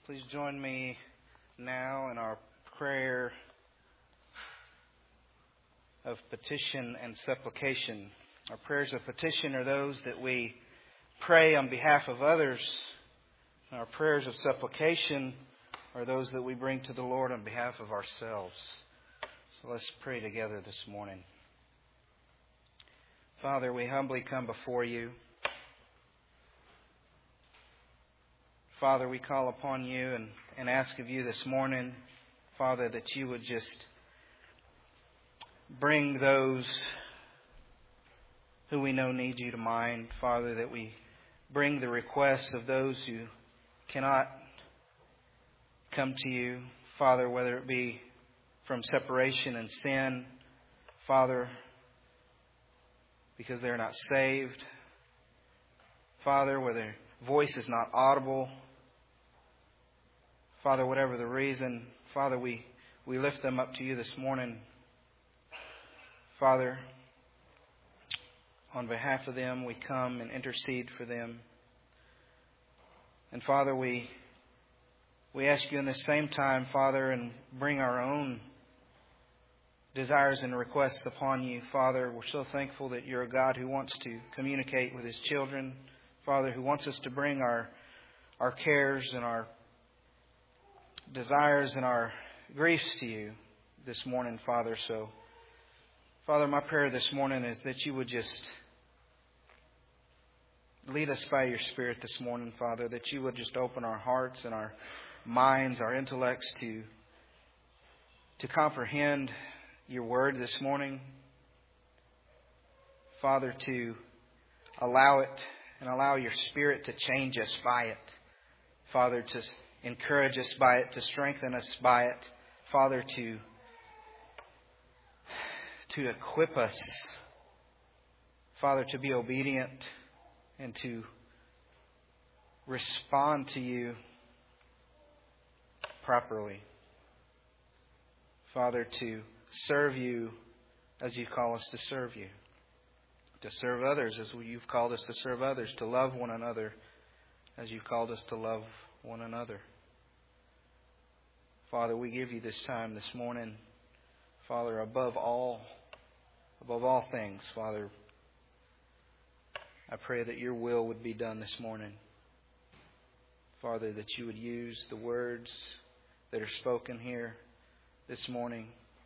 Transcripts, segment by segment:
Please join me now in our prayer of petition and supplication. Our prayers of petition are those that we pray on behalf of others. Our prayers of supplication are those that we bring to the Lord on behalf of ourselves. So let's pray together this morning. Father, we humbly come before you. Father, we call upon you and ask of you this morning, Father, that you would just bring those who we know need you to mind. Father, that we bring the requests of those who cannot come to you. Father, whether it be from separation and sin, Father, because they're not saved. Father, where their voice is not audible. Father, whatever the reason, Father, we lift them up to you this morning. Father, on behalf of them, we come and intercede for them. And Father, we ask you in the same time, Father, and bring our own desires and requests upon you. Father, we're so thankful that you're a God who wants to communicate with His children. Father, who wants us to bring our cares and our desires and our griefs to you this morning, Father. So, Father, my prayer this morning is that you would just lead us by your Spirit this morning, Father, that you would just open our hearts and our minds, our intellects to comprehend your word this morning. Father, to allow it and allow your Spirit to change us by it. Father, to encourage us by it, to strengthen us by it. Father, to equip us. Father, to be obedient and to respond to you properly. Father, to serve you as you call us to serve you. To serve others as you've called us to serve others. To love one another as you've called us to love one another. Father, we give you this time this morning. Father, above all things, Father, I pray that your will would be done this morning. Father, that you would use the words that are spoken here this morning.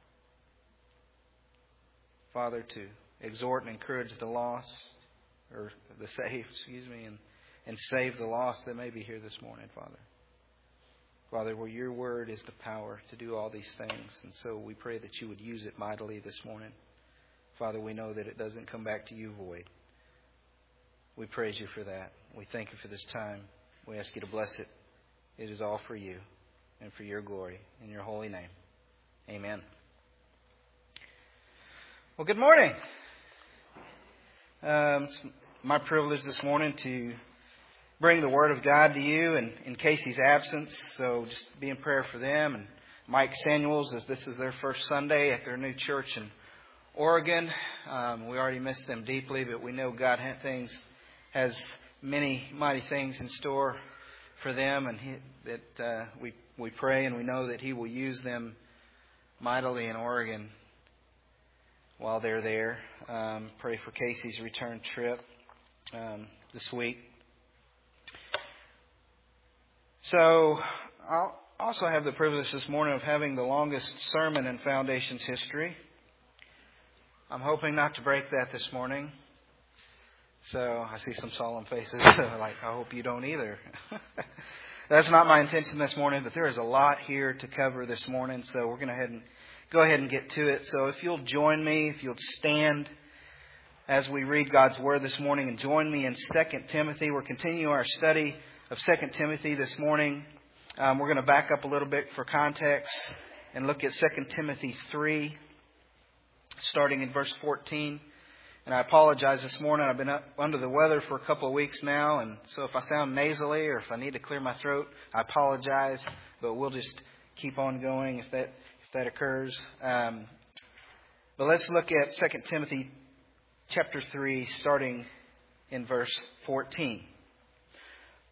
Father, to exhort and encourage the lost, or the saved, and save the lost that may be here this morning, Father. Father, where your word is the power to do all these things. And so we pray that you would use it mightily this morning. Father, we know that it doesn't come back to you void. We praise you for that. We thank you for this time. We ask you to bless it. It is all for you and for your glory. In your holy name. Amen. Well, good morning. It's my privilege this morning to bring the Word of God to you and in Casey's absence. So just be in prayer for them. And Mike Samuels, as this is their first Sunday at their new church in Oregon. We already missed them deeply, but we know God has many mighty things in store for them, and we pray and we know that He will use them mightily in Oregon while they're there. Pray for Casey's return trip this week. So I'll also have the privilege this morning of having the longest sermon in Foundations history. I'm hoping not to break that this morning. So I see some solemn faces. Like, I hope you don't either. That's not my intention this morning, but there is a lot here to cover this morning. So we're going to go ahead and get to it. So if you'll join me, if you'll stand as we read God's Word this morning and join me in 2 Timothy. We're continuing our study of 2 Timothy this morning. We're going to back up a little bit for context and look at 2 Timothy 3, starting in verse 14. And I apologize this morning. I've been up under the weather for a couple of weeks now. And so if I sound nasally or if I need to clear my throat, I apologize. But we'll just keep on going if that occurs. But let's look at 2 Timothy chapter 3, starting in verse 14.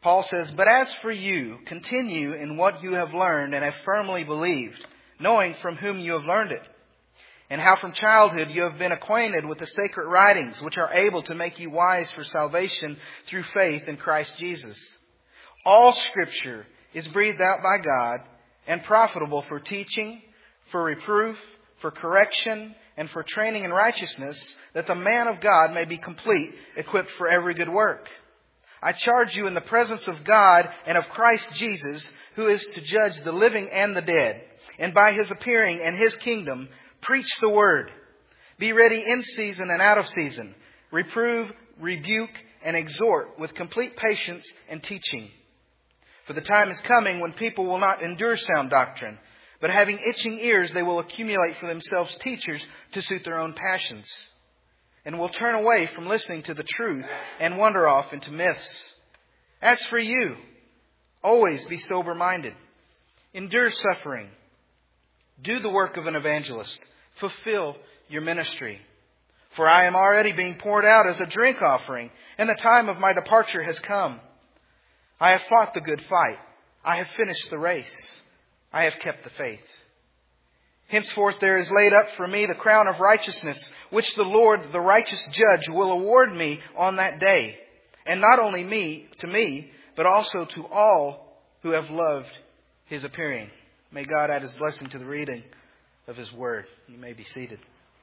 Paul says, "But as for you, continue in what you have learned and have firmly believed, knowing from whom you have learned it, and how from childhood you have been acquainted with the sacred writings, which are able to make you wise for salvation through faith in Christ Jesus. All Scripture is breathed out by God and profitable for teaching, for reproof, for correction, and for training in righteousness, that the man of God may be complete, equipped for every good work. I charge you in the presence of God and of Christ Jesus, who is to judge the living and the dead, and by His appearing and His kingdom, preach the word. Be ready in season and out of season. Reprove, rebuke, and exhort with complete patience and teaching. For the time is coming when people will not endure sound doctrine, but having itching ears, they will accumulate for themselves teachers to suit their own passions, and will turn away from listening to the truth and wander off into myths. As for you, always be sober-minded. Endure suffering. Do the work of an evangelist. Fulfill your ministry. For I am already being poured out as a drink offering, and the time of my departure has come. I have fought the good fight. I have finished the race. I have kept the faith. Henceforth there is laid up for me the crown of righteousness, which the Lord, the righteous judge, will award me on that day. And not only to me, but also to all who have loved His appearing. May God add His blessing to the reading of His word. You may be seated.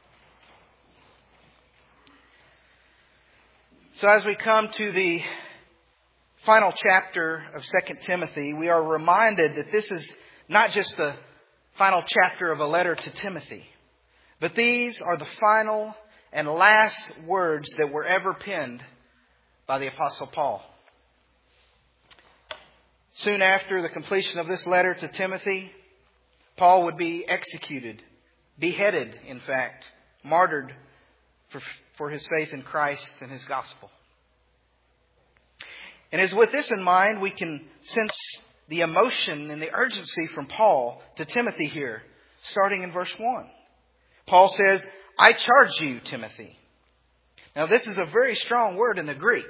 So as we come to the final chapter of 2 Timothy, we are reminded that this is not just the final chapter of a letter to Timothy, but these are the final and last words that were ever penned by the Apostle Paul. Soon after the completion of this letter to Timothy, Paul would be executed, beheaded, in fact, martyred for his faith in Christ and His gospel. And as with this in mind, we can sense the emotion and the urgency from Paul to Timothy here, starting in verse 1. Paul says, I charge you, Timothy. Now this is a very strong word in the Greek.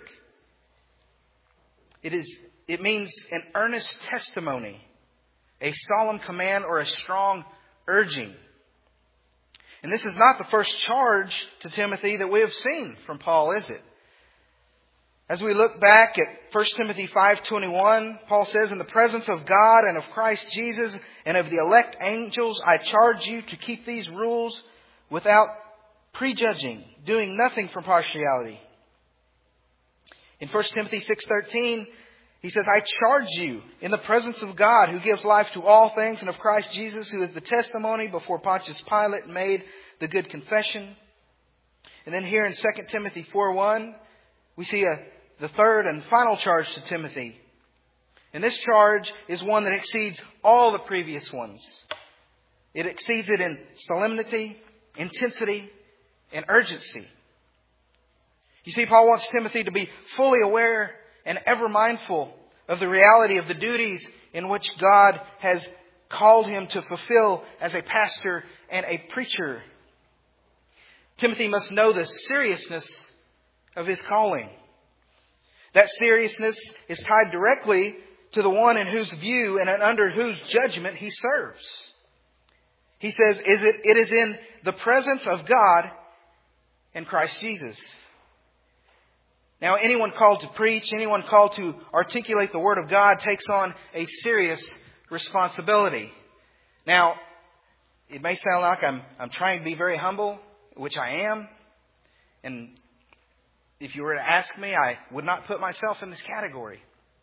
It means an earnest testimony, a solemn command, or a strong urging. And this is not the first charge to Timothy that we have seen from Paul, is it? As we look back at 1 Timothy 5:21, Paul says, in the presence of God and of Christ Jesus and of the elect angels, I charge you to keep these rules without prejudging, doing nothing from partiality. In 1 Timothy 6:13, he says, I charge you in the presence of God who gives life to all things and of Christ Jesus, who is the testimony before Pontius Pilate made the good confession. And then here in 2 Timothy 4:1, we see the third and final charge to Timothy. And this charge is one that exceeds all the previous ones. It exceeds it in solemnity, intensity, and urgency. You see, Paul wants Timothy to be fully aware and ever mindful of the reality of the duties in which God has called him to fulfill as a pastor and a preacher. Timothy must know the seriousness of his calling. That seriousness is tied directly to the one in whose view and under whose judgment he serves. He says, it is in the presence of God and Christ Jesus. Now, anyone called to preach, anyone called to articulate the Word of God takes on a serious responsibility. Now, it may sound like I'm trying to be very humble, which I am. And if you were to ask me, I would not put myself in this category.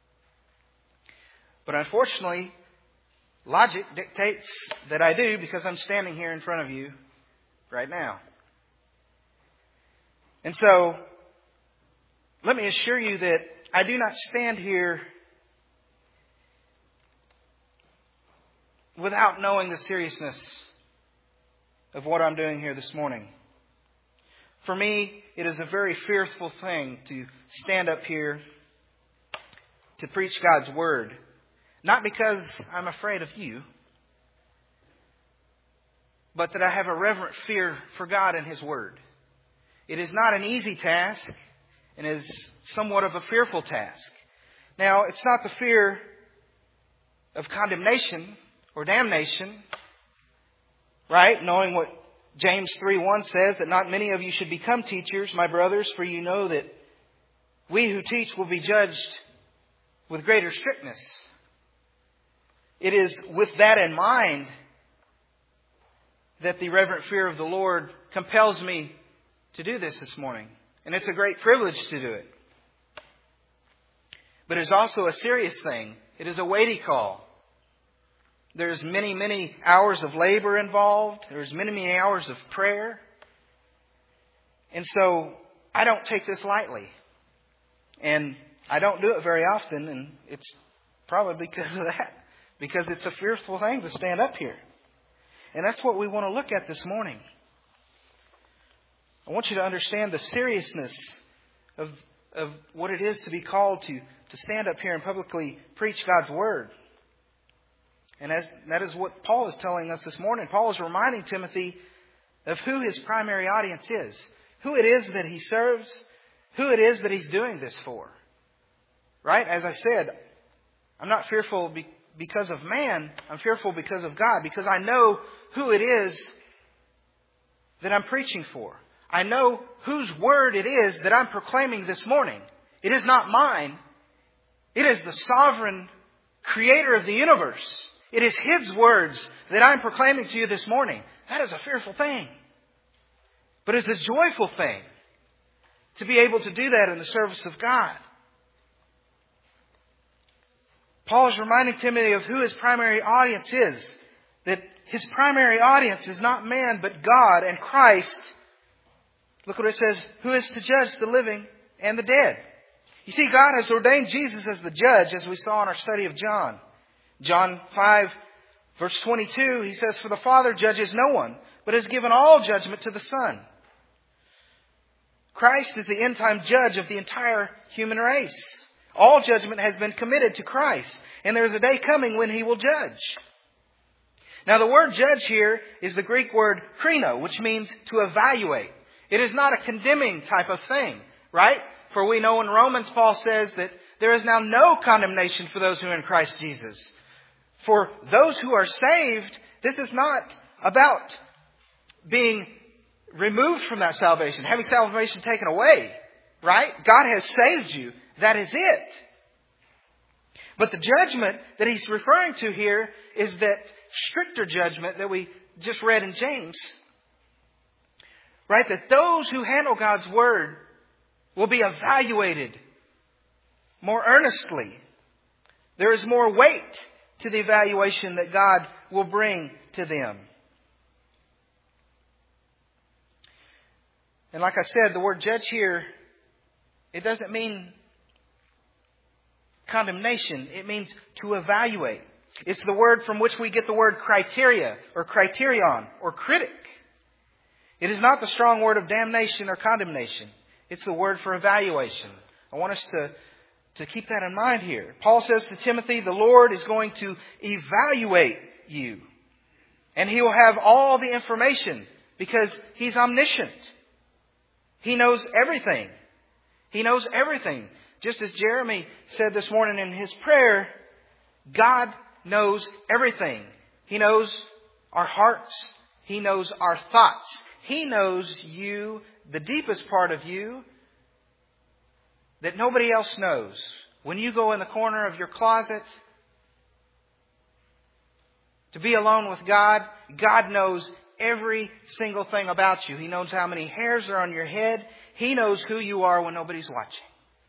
But unfortunately, logic dictates that I do, because I'm standing here in front of you right now. And so, let me assure you that I do not stand here without knowing the seriousness of what I'm doing here this morning. For me, it is a very fearful thing to stand up here to preach God's Word. Not because I'm afraid of you, but that I have a reverent fear for God and His Word. It is not an easy task, and is somewhat of a fearful task. Now, it's not the fear of condemnation or damnation, right? Knowing what James 3:1 says, that not many of you should become teachers, my brothers, for you know that we who teach will be judged with greater strictness. It is with that in mind that the reverent fear of the Lord compels me to do this morning. And it's a great privilege to do it. But it's also a serious thing. It is a weighty call. There's many, many hours of labor involved. There's many, many hours of prayer. And so I don't take this lightly. And I don't do it very often. And it's probably because of that. Because it's a fearful thing to stand up here. And that's what we want to look at this morning. I want you to understand the seriousness of what it is to be called to stand up here and publicly preach God's Word. And that is what Paul is telling us this morning. Paul is reminding Timothy of who his primary audience is. Who it is that he serves. Who it is that he's doing this for. Right? As I said, I'm not fearful because of man. I'm fearful because of God. Because I know who it is that I'm preaching for. I know whose word it is that I'm proclaiming this morning. It is not mine. It is the sovereign creator of the universe. It is His words that I'm proclaiming to you this morning. That is a fearful thing. But it's a joyful thing to be able to do that in the service of God. Paul is reminding Timothy of who his primary audience is. That his primary audience is not man, but God and Christ. Look what it says, who is to judge the living and the dead. You see, God has ordained Jesus as the judge, as we saw in our study of John. John 5, verse 22, he says, for the Father judges no one, but has given all judgment to the Son. Christ is the end-time judge of the entire human race. All judgment has been committed to Christ, and there is a day coming when He will judge. Now, the word judge here is the Greek word krino, which means to evaluate. It is not a condemning type of thing, right? For we know in Romans, Paul says that there is now no condemnation for those who are in Christ Jesus. For those who are saved, this is not about being removed from that salvation, having salvation taken away, right? God has saved you. That is it. But the judgment that he's referring to here is that stricter judgment that we just read in James. Right? That those who handle God's Word will be evaluated more earnestly. There is more weight to the evaluation that God will bring to them. And like I said, the word judge here, it doesn't mean condemnation. It means to evaluate. It's the word from which we get the word criteria or criterion or critic. It is not the strong word of damnation or condemnation. It's the word for evaluation. I want us to keep that in mind here. Paul says to Timothy, the Lord is going to evaluate you. And He will have all the information because He's omniscient. He knows everything. He knows everything. Just as Jeremy said this morning in his prayer, God knows everything. He knows our hearts. He knows our thoughts. He knows you, the deepest part of you, that nobody else knows. When you go in the corner of your closet to be alone with God, God knows every single thing about you. He knows how many hairs are on your head. He knows who you are when nobody's watching.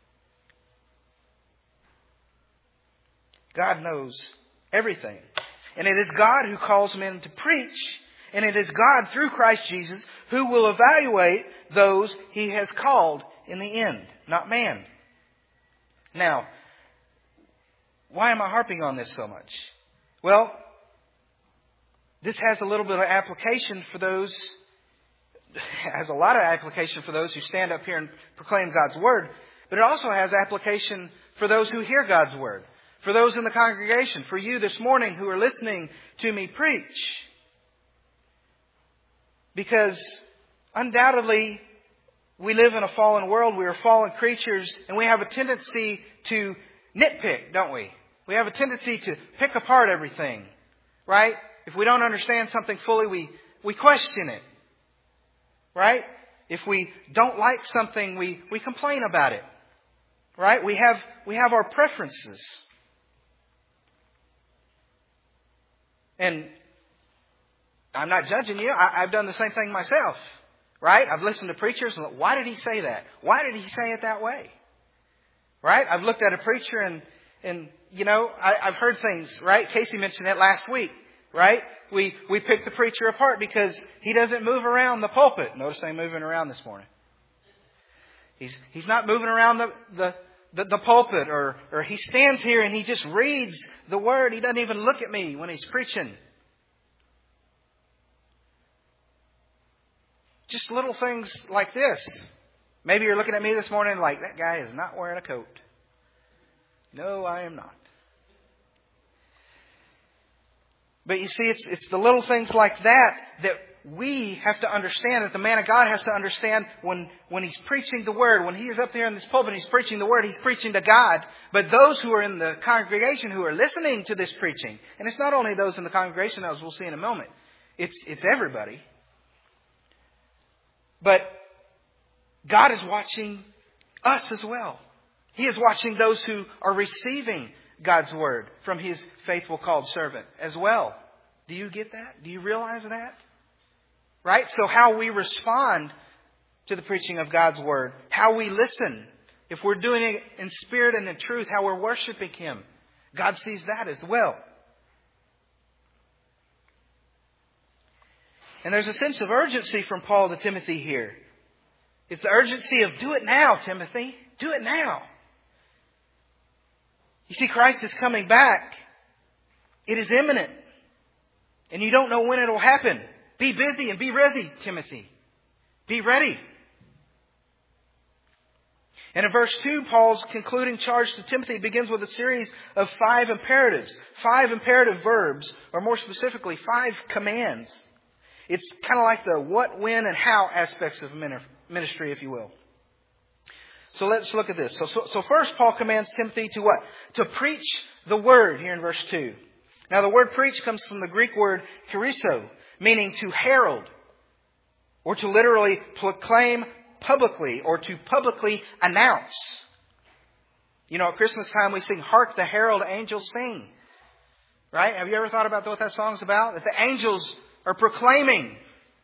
God knows everything. And it is God who calls men to preach. And it is God through Christ Jesus who will evaluate those He has called in the end, not man. Now, why am I harping on this so much? Well, this has a little bit of application for those, has a lot of application for those who stand up here and proclaim God's Word. But it also has application for those who hear God's Word. For those in the congregation, for you this morning who are listening to me preach. Because undoubtedly, we live in a fallen world. We are fallen creatures. And we have a tendency to nitpick, don't we? We have a tendency to pick apart everything, right? If we don't understand something fully, we question it, right? If we don't like something, we complain about it, right? We have our preferences. And I'm not judging you. I've done the same thing myself, right? I've listened to preachers and why did he say that? Why did he say it that way? Right? I've looked at a preacher and you know, I've heard things, right? Casey mentioned it last week, right? We pick the preacher apart because he doesn't move around the pulpit. Notice I'm moving around this morning. He's not moving around the pulpit or he stands here and he just reads the Word. He doesn't even look at me when he's preaching. Just little things like this. Maybe you're looking at me this morning like, that guy is not wearing a coat. No, I am not. But you see, it's the little things like that we have to understand, that the man of God has to understand when he's preaching the Word, when he is up there in this pulpit and he's preaching the Word, he's preaching to God. But those who are in the congregation who are listening to this preaching, and it's not only those in the congregation, as we'll see in a moment, it's everybody. But God is watching us as well. He is watching those who are receiving God's Word from His faithful called servant as well. Do you get that? Do you realize that? Right? So how we respond to the preaching of God's Word, how we listen, if we're doing it in spirit and in truth, how we're worshiping Him, God sees that as well. And there's a sense of urgency from Paul to Timothy here. It's the urgency of do it now, Timothy. Do it now. You see, Christ is coming back. It is imminent. And you don't know when it will happen. Be busy and be ready, Timothy. Be ready. And in verse 2, Paul's concluding charge to Timothy begins with a series of 5 imperatives. 5 imperative verbs, or more specifically, 5 commands. It's kind of like the what, when, and how aspects of ministry, if you will. So let's look at this. So first, Paul commands Timothy to what? To preach the Word, here in verse 2. Now, the word preach comes from the Greek word kerusso, meaning to herald, or to literally proclaim publicly, or to publicly announce. You know, at Christmas time we sing, "Hark the Herald Angels Sing." Right? Have you ever thought about what that song's about? That the angels are proclaiming.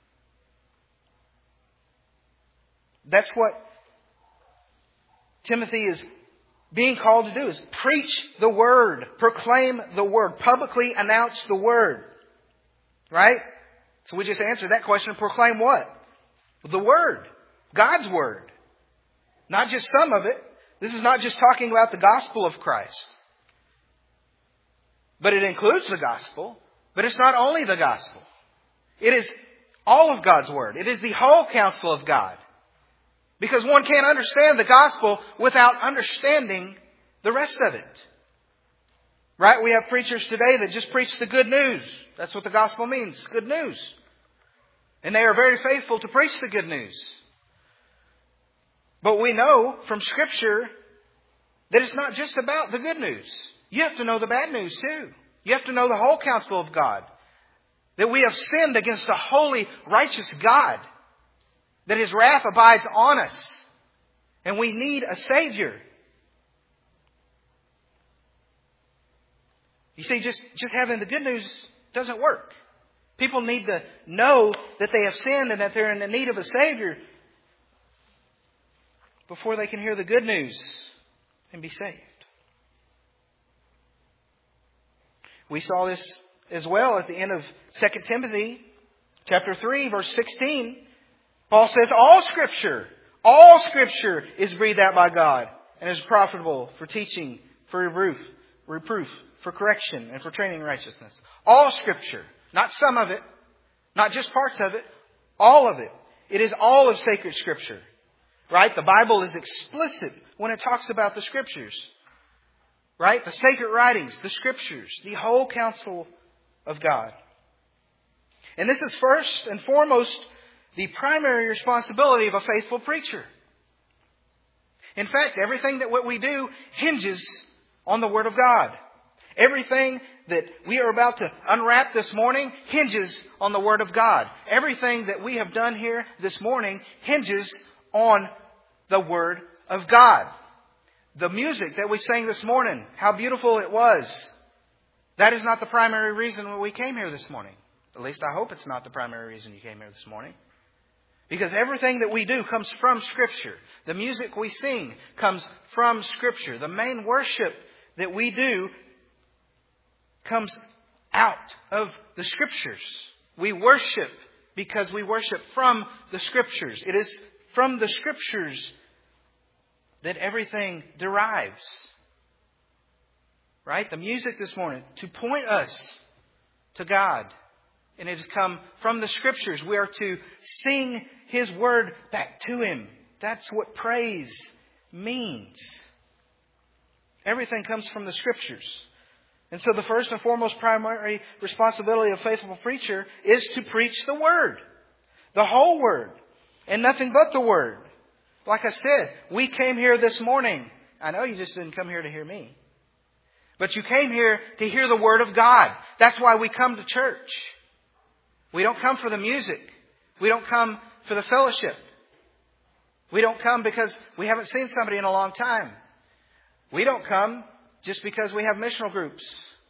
That's what Timothy is being called to do, is preach the Word, proclaim the Word, publicly announce the Word. Right? So we just answered that question. Proclaim what? The Word. God's Word. Not just some of it. This is not just talking about the gospel of Christ. But it includes the gospel. But it's not only the gospel. It is all of God's Word. It is the whole counsel of God. Because one can't understand the gospel without understanding the rest of it. Right? We have preachers today that just preach the good news. That's what the gospel means. Good news. And they are very faithful to preach the good news. But we know from Scripture that it's not just about the good news. You have to know the bad news too. You have to know the whole counsel of God. That we have sinned against a holy, righteous God. That His wrath abides on us. And we need a Savior. You see, just having the good news doesn't work. People need to know that they have sinned and that they're in the need of a Savior before they can hear the good news and be saved. We saw this as well at the end of 2 Timothy chapter 3, verse 16. Paul says, all Scripture is breathed out by God and is profitable for teaching, for reproof, for correction, and for training in righteousness. All Scripture. Not some of it. Not just parts of it. All of it. It is all of sacred Scripture. Right? The Bible is explicit when it talks about the Scriptures. Right? The sacred writings, the Scriptures, the whole counsel of God. And this is first and foremost the primary responsibility of a faithful preacher. In fact, everything that what we do hinges on the Word of God. Everything that we are about to unwrap this morning hinges on the Word of God. Everything that we have done here this morning hinges on the Word of God. The music that we sang this morning, how beautiful it was. That is not the primary reason why we came here this morning. At least I hope it's not the primary reason you came here this morning. Because everything that we do comes from Scripture. The music we sing comes from Scripture. The main worship that we do comes out of the Scriptures. We worship because we worship from the Scriptures. It is from the Scriptures that everything derives. Right? The music this morning to point us to God. And it has come from the Scriptures. We are to sing His Word back to Him. That's what praise means. Everything comes from the Scriptures. And so the first and foremost primary responsibility of a faithful preacher is to preach the Word. The whole Word. And nothing but the Word. Like I said, we came here this morning. I know you just didn't come here to hear me. But you came here to hear the Word of God. That's why we come to church. We don't come for the music. We don't come for the fellowship. We don't come because we haven't seen somebody in a long time. We don't come just because we have missional groups.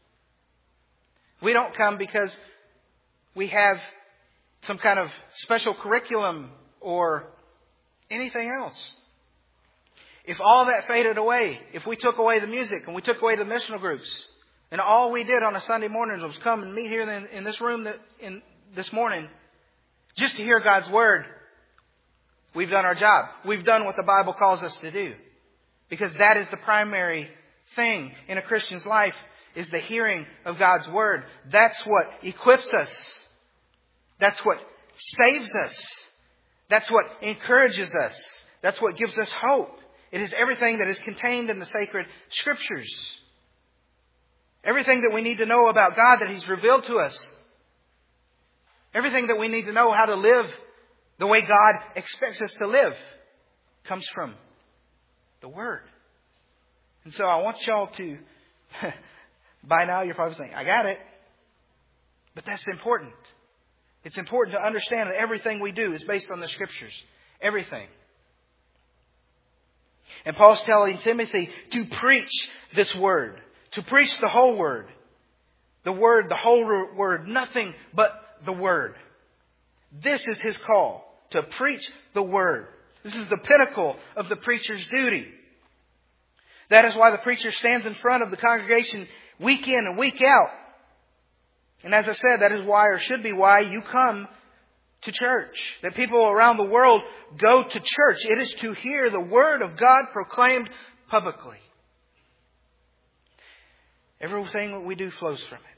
We don't come because we have some kind of special curriculum or anything else. If all that faded away, if we took away the music and we took away the missional groups, and all we did on a Sunday morning was come and meet here in this room this morning just to hear God's Word, we've done our job. We've done what the Bible calls us to do. Because that is the primary thing in a Christian's life, is the hearing of God's Word. That's what equips us. That's what saves us. That's what encourages us. That's what gives us hope. It is everything that is contained in the sacred Scriptures. Everything that we need to know about God that He's revealed to us. Everything that we need to know how to live the way God expects us to live comes from the Word. And so I want y'all to, by now you're probably saying, I got it. But that's important. It's important to understand that everything we do is based on the Scriptures. Everything. And Paul's telling Timothy to preach this Word. To preach the whole Word. The Word, the whole Word. Nothing but the Word. This is his call. To preach the Word. This is the pinnacle of the preacher's duty. That is why the preacher stands in front of the congregation week in and week out. And as I said, that is why, or should be why, you come to church. That people around the world go to church. It is to hear the Word of God proclaimed publicly. Everything that we do flows from it.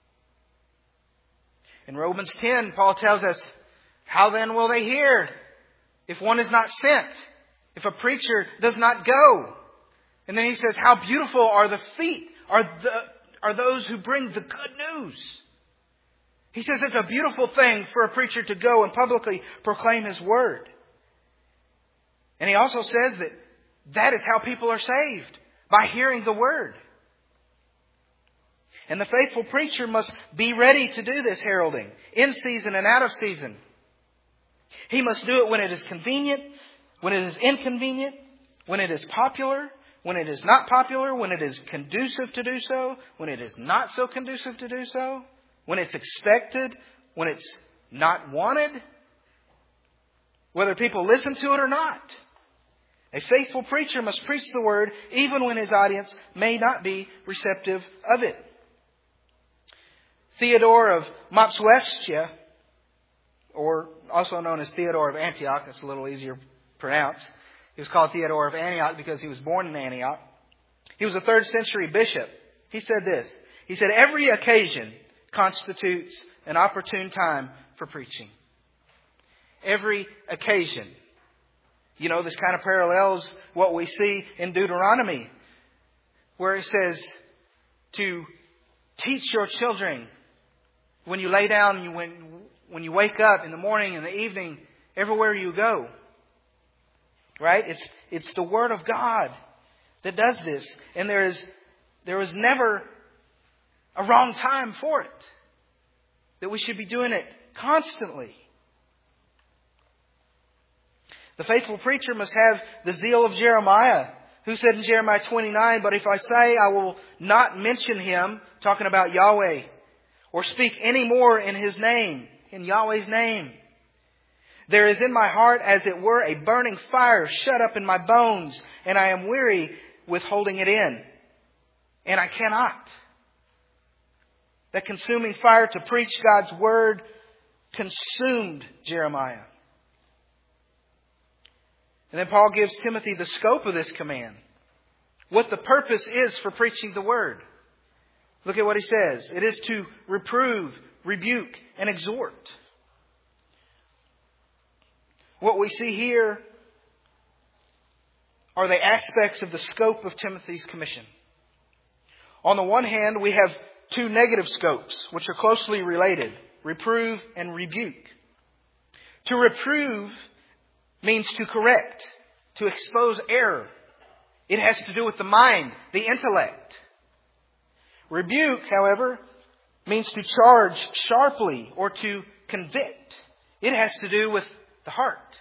In Romans 10, Paul tells us, how then will they hear if one is not sent? If a preacher does not go? And then he says, how beautiful are the feet, are those who bring the good news. He says it's a beautiful thing for a preacher to go and publicly proclaim his Word. And he also says that is how people are saved, by hearing the Word. And the faithful preacher must be ready to do this heralding, in season and out of season. He must do it when it is convenient, when it is inconvenient, when it is popular, when it is not popular, when it is conducive to do so, when it is not so conducive to do so, when it's expected, when it's not wanted, whether people listen to it or not. A faithful preacher must preach the Word even when his audience may not be receptive of it. Theodore of Mopsuestia, or also known as Theodore of Antioch, that's a little easier to pronounce. He was called Theodore of Antioch because he was born in Antioch. He was a 3rd century bishop. He said this. He said, every occasion constitutes an opportune time for preaching. Every occasion. You know, this kind of parallels what we see in Deuteronomy, where it says to teach your children when you lay down, when you wake up in the morning, in the evening, everywhere you go. Right? It's the Word of God that does this. And there is There was never a wrong time for it. That we should be doing it constantly. The faithful preacher must have the zeal of Jeremiah, who said in Jeremiah 29, "But if I say I will not mention Him," talking about Yahweh, "or speak any more in His name," in Yahweh's name, "there is in my heart as it were a burning fire shut up in my bones, and I am weary with holding it in. And I cannot." That consuming fire to preach God's Word consumed Jeremiah. And then Paul gives Timothy the scope of this command. What the purpose is for preaching the Word. Look at what he says. It is to reprove, rebuke, and exhort. What we see here are the aspects of the scope of Timothy's commission. On the one hand, we have two negative scopes, which are closely related: reprove and rebuke. To reprove means to correct, to expose error. It has to do with the mind, the intellect. Rebuke, however, means to charge sharply or to convict. It has to do with the heart.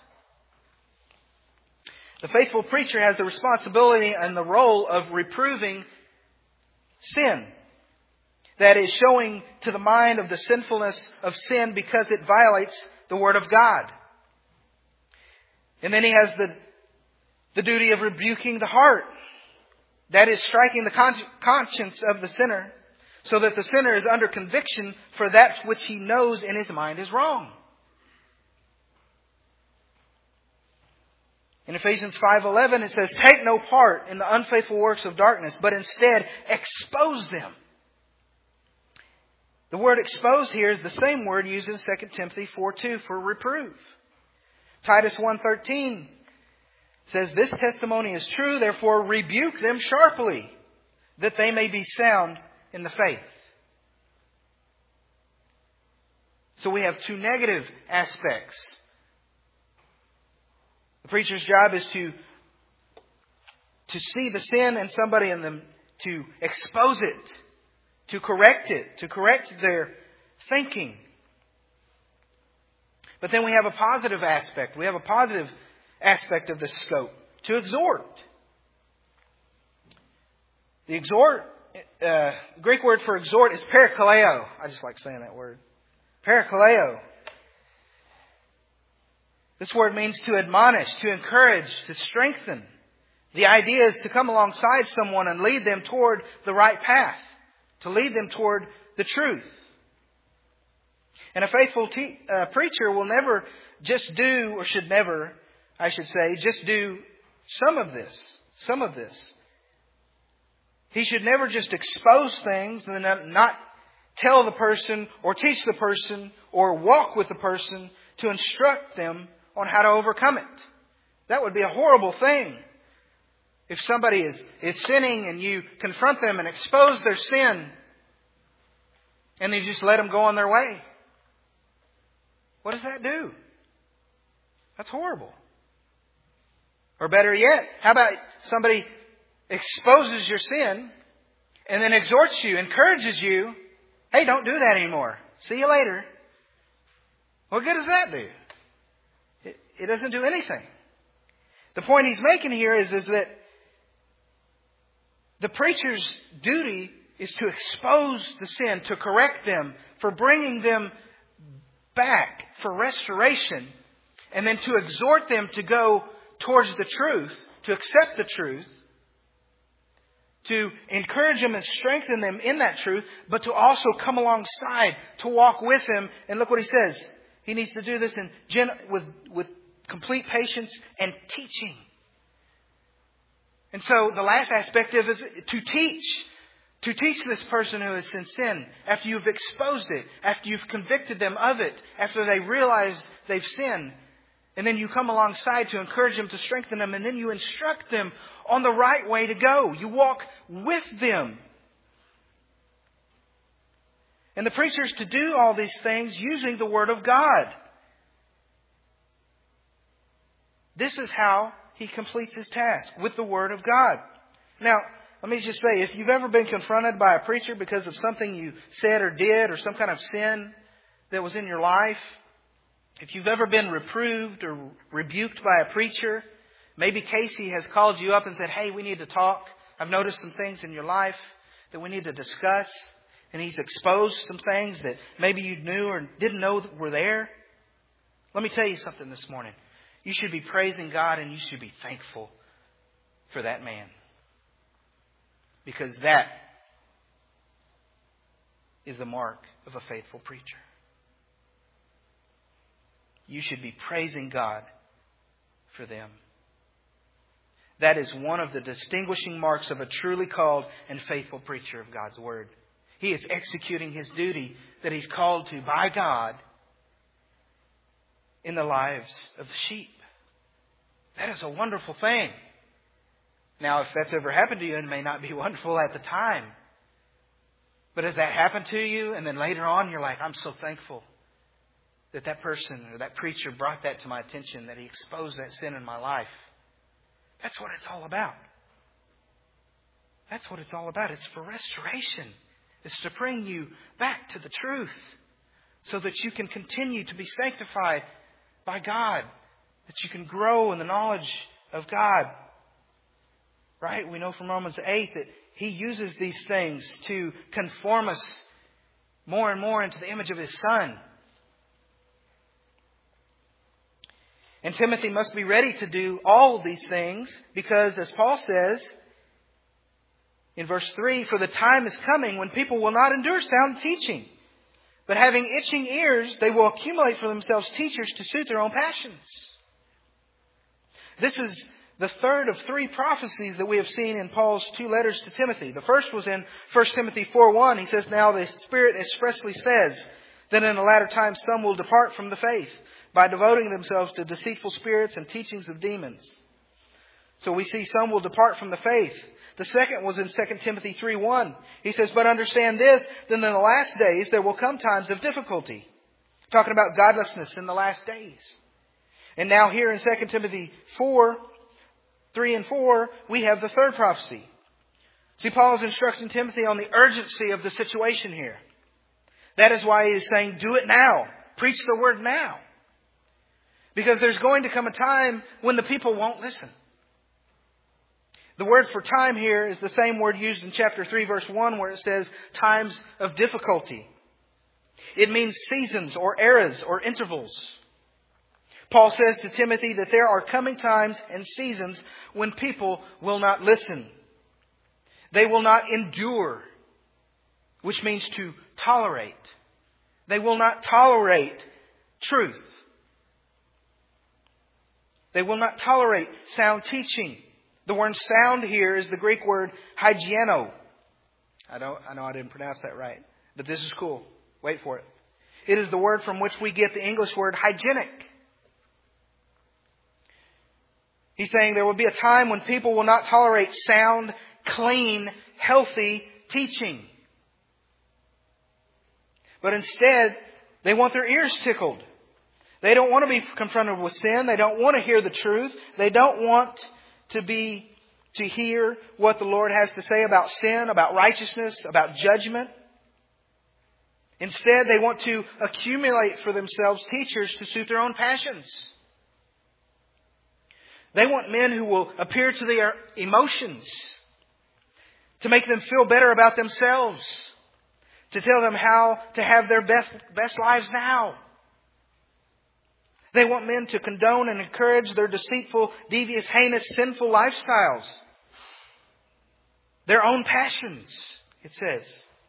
The faithful preacher has the responsibility and the role of reproving sin. That is, showing to the mind of the sinfulness of sin because it violates the Word of God. And then he has the duty of rebuking the heart. That is, striking the conscience of the sinner so that the sinner is under conviction for that which he knows in his mind is wrong. In Ephesians 5:11 it says, "Take no part in the unfaithful works of darkness, but instead expose them." The word expose here is the same word used in 2 Timothy 4:2 for reprove. Titus 1:13 says, "This testimony is true, therefore rebuke them sharply, that they may be sound in the faith." So we have two negative aspects. The preacher's job is to see the sin in somebody and them to expose it, to correct it, to correct their thinking. But then we have a positive aspect. We have a positive aspect of this scope, to exhort. The Greek word for exhort is parakaleo. I just like saying that word. Parakaleo. This word means to admonish, to encourage, to strengthen. The idea is to come alongside someone and lead them toward the right path, to lead them toward the truth. And a faithful preacher will never just do, or should never, I should say, just do some of this. He should never just expose things and then not tell the person or teach the person or walk with the person to instruct them on how to overcome it. That would be a horrible thing. If somebody is sinning and you confront them and expose their sin and you just let them go on their way. What does that do? That's horrible. Or better yet, how about somebody exposes your sin and then exhorts you, encourages you, "Hey, don't do that anymore. See you later." What good does that do? It doesn't do anything. The point he's making here is that the preacher's duty is to expose the sin, to correct them, for bringing them back, for restoration, and then to exhort them to go towards the truth, to accept the truth, to encourage them and strengthen them in that truth, but to also come alongside, to walk with them. And look what he says. He needs to do this with complete patience and teaching. And so the last aspect of it is to teach. To teach this person who is in sin, after you've exposed it, after you've convicted them of it, after they realize they've sinned. And then you come alongside to encourage them, to strengthen them, and then you instruct them on the right way to go. You walk with them. And the preacher is to do all these things using the Word of God. This is how he completes his task, with the Word of God. Now, let me just say, if you've ever been confronted by a preacher because of something you said or did or some kind of sin that was in your life, if you've ever been reproved or rebuked by a preacher, maybe Casey has called you up and said, hey, we need to talk. I've noticed some things in your life that we need to discuss. And he's exposed some things that maybe you knew or didn't know that were there. Let me tell you something this morning. You should be praising God and you should be thankful for that man. Because that is the mark of a faithful preacher. You should be praising God for them. That is one of the distinguishing marks of a truly called and faithful preacher of God's Word. He is executing his duty that he's called to by God in the lives of the sheep. That is a wonderful thing. Now, if that's ever happened to you, it may not be wonderful at the time. But has that happened to you? And then later on, you're like, I'm so thankful that that person or that preacher brought that to my attention, that he exposed that sin in my life. That's what it's all about. That's what it's all about. It's for restoration. It's to bring you back to the truth so that you can continue to be sanctified by God, that you can grow in the knowledge of God. Right? We know from Romans 8 that He uses these things to conform us more and more into the image of His Son. And Timothy must be ready to do all of these things because, as Paul says in verse 3, for the time is coming when people will not endure sound teaching, but having itching ears, they will accumulate for themselves teachers to suit their own passions. This is the third of three prophecies that we have seen in Paul's two letters to Timothy. The first was in 1 Timothy 4:1. He says, now the Spirit expressly says that in the latter times some will depart from the faith by devoting themselves to deceitful spirits and teachings of demons. So we see some will depart from the faith. The second was in 2 Timothy 3:1. He says, but understand this, that in the last days there will come times of difficulty. Talking about godlessness in the last days. And now here in 2 Timothy 4:3 and 4, we have the third prophecy. See, Paul is instructing Timothy on the urgency of the situation here. That is why he is saying, do it now. Preach the word now. Because there's going to come a time when the people won't listen. The word for time here is the same word used in chapter 3, verse 1, where it says times of difficulty. It means seasons or eras or intervals. Paul says to Timothy that there are coming times and seasons when people will not listen. They will not endure, which means to tolerate. They will not tolerate truth. They will not tolerate sound teaching. The word sound here is the Greek word hygieno. I know I didn't pronounce that right, but this is cool. Wait for it. It is the word from which we get the English word hygienic. He's saying there will be a time when people will not tolerate sound, clean, healthy teaching. But instead, they want their ears tickled. They don't want to be confronted with sin. They don't want to hear the truth. They don't want to hear what the Lord has to say about sin, about righteousness, about judgment. Instead, they want to accumulate for themselves teachers to suit their own passions. They want men who will appeal to their emotions, to make them feel better about themselves, to tell them how to have their best lives now. They want men to condone and encourage their deceitful, devious, heinous, sinful lifestyles. Their own passions, it says.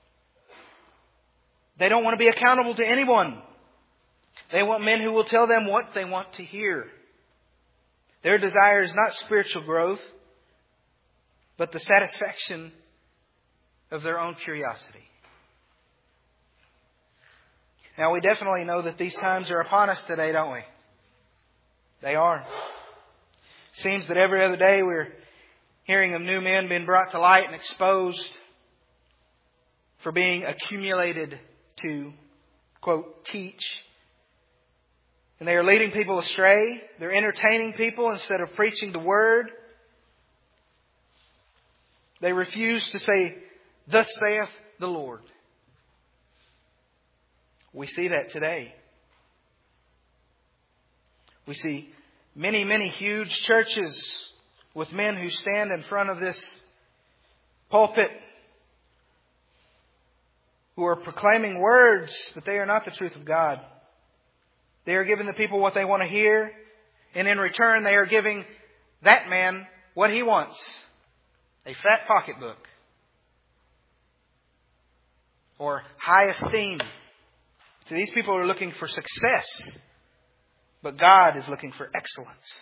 They don't want to be accountable to anyone. They want men who will tell them what they want to hear. Their desire is not spiritual growth, but the satisfaction of their own curiosity. Now, we definitely know that these times are upon us today, don't we? They are. It seems that every other day we're hearing of new men being brought to light and exposed for being accumulated to, quote, teach. And they are leading people astray. They're entertaining people instead of preaching the Word. They refuse to say, "Thus saith the Lord." We see that today. We see many, many huge churches with men who stand in front of this pulpit who are proclaiming words, but they are not the truth of God. They are giving the people what they want to hear, and in return they are giving that man what he wants: a fat pocketbook or high esteem. So these people are looking for success, but God is looking for excellence.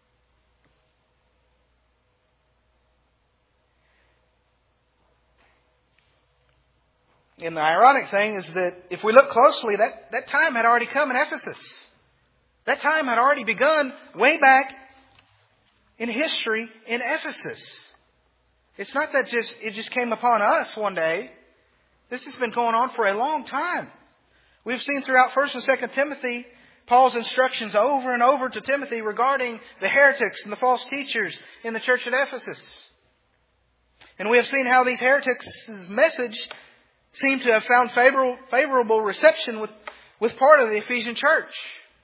And the ironic thing is that if we look closely, that time had already come in Ephesus. That time had already begun way back in history in Ephesus. It's not that it just came upon us one day. This has been going on for a long time. We've seen throughout 1st and 2nd Timothy Paul's instructions over and over to Timothy regarding the heretics and the false teachers in the church at Ephesus. And we have seen how these heretics' message seem to have found favorable reception with part of the Ephesian church.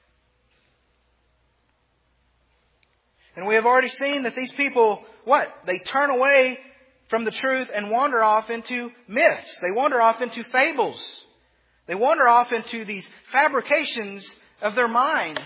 And we have already seen that these people, they turn away from the truth and wander off into myths. They wander off into fables. They wander off into these fabrications of their mind.